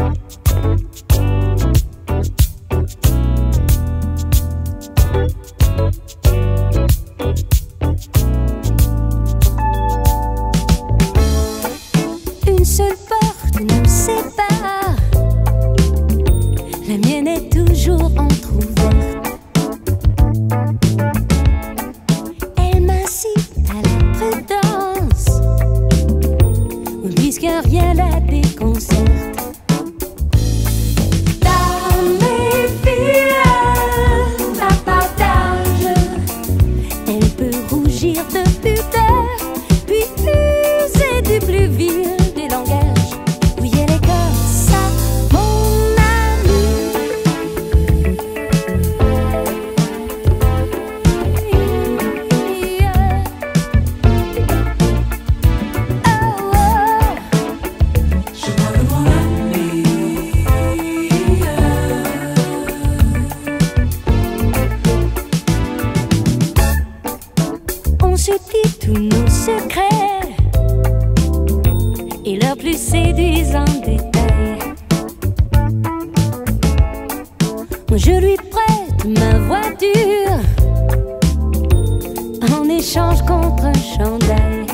Une seule porte nous sépare, la mienne est toujours entrouverte. Elle m'incite à la prudence, puisque rien la déconcerte. Dans mes filets, la partage, elle peut rougir de pudeur, puis user du plus vil des langages. Oui, elle est comme ça, mon amie. Oh, oh. Je parle de mon ami. On se dit tous nos secrets et leurs plus séduisants détails. Je lui prête ma voiture en échange contre un chandail.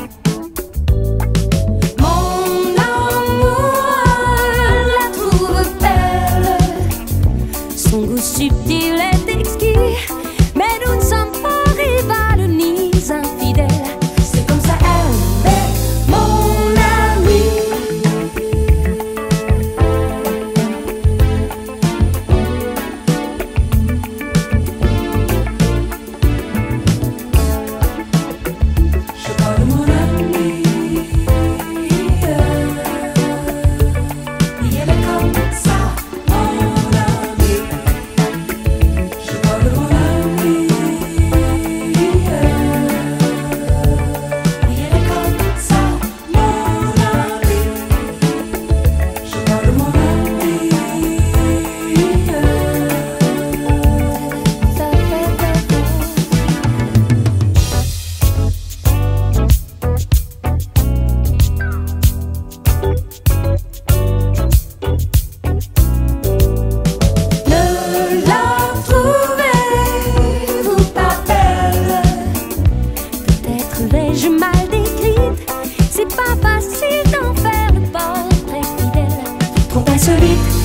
Mon amour la trouve belle, son goût subtil est exquis, mais nous ne sommes pas rivales ni infidèles. C'est comme ça elle est mon amie. Je parle de mon ami. Oui, elle est comme ça, mon ami. Je parle de mon ami. Oui, elle est comme ça, mon ami. Je parle de mon ami. Ne la trouvez-vous pas belle? Peut-être l'ai-je mal décrite, c'est pas facile d'en faire le portrait fidèle. Trop insolite,